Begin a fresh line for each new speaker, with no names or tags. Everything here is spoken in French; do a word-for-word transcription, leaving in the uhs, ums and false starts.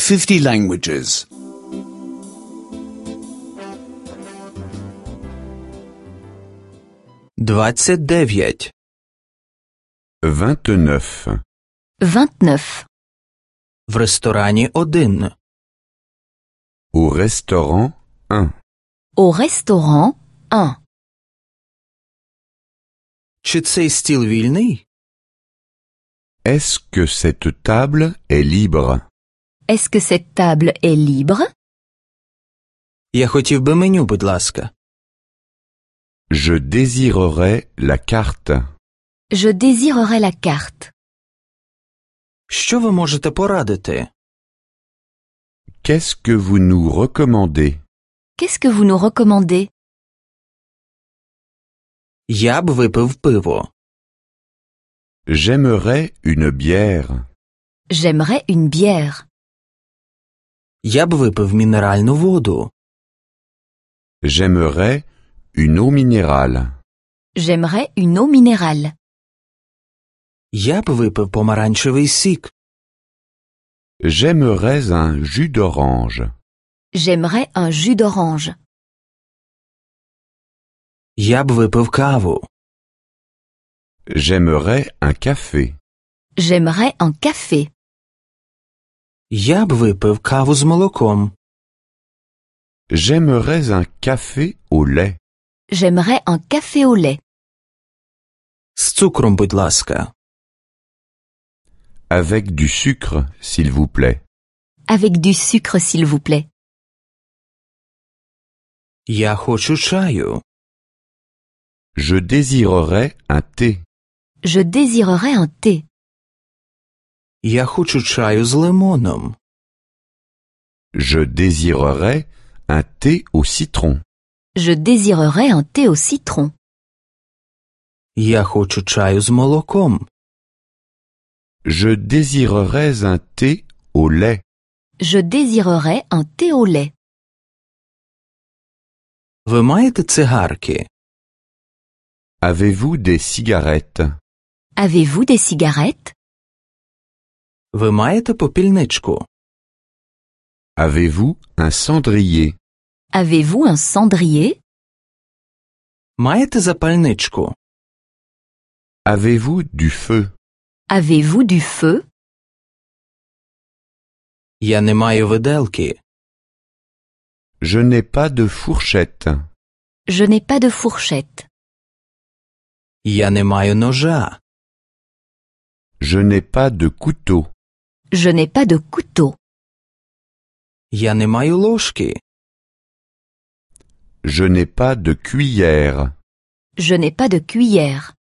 fifty languages.
двадцять дев'ять.
vingt-neuf.
vingt-neuf.
В ресторані один.
Au restaurant un.
Au restaurant un.
Чи цей стіл вільний?
Est-ce que cette table est libre?
Est-ce que cette table est libre?
Я хотів би меню, будь ласка.
Je désirerais la carte.
Je désirerais la carte.
Що ви можете порадити?
Qu'est-ce que vous nous recommandez?
Qu'est-ce que vous nous recommandez?
Я б випив пиво.
J'aimerais une bière.
J'aimerais une bière.
Я б випив мінеральну воду.
J'aimerais une eau minérale.
J'aimerais une eau minérale.
Я б випив помаранчевий сік.
J'aimerais un jus d'orange.
J'aimerais un jus d'orange.
Я б випив каву.
J'aimerais un café.
J'aimerais un café.
Я б випив каву з молоком.
J'aimerais un café au lait.
J'aimerais un café au lait.
З цукром, будь ласка.
Avec du sucre, s'il vous plaît.
Avec du sucre, s'il vous plaît.
Я хочу чаю.
Je désirerais un thé.
Je désirerais un thé.
Я хочу чаю з лимоном.
Je désirerais un thé au citron.
Je désirerais un thé au citron.
Я хочу чаю з молоком.
Je désirerais un thé au lait.
Je désirerais un thé au lait.
Ви маєте цигарки?
Avez-vous des cigarettes?
Avez-vous des cigarettes?
Ви маєте попільничку?
Avez-vous un cendrier?
Avez-vous un cendrier?
Маєте запальничку?
Avez-vous du feu?
Avez-vous du feu?
Я не маю виделки.
Je n'ai pas de fourchette.
Je n'ai pas de fourchette.
Я не маю ножа.
Je n'ai pas de couteau.
Je n'ai pas de couteau.
Я не маю ложки.
Je n'ai pas de cuillère.
Je n'ai pas de cuillère.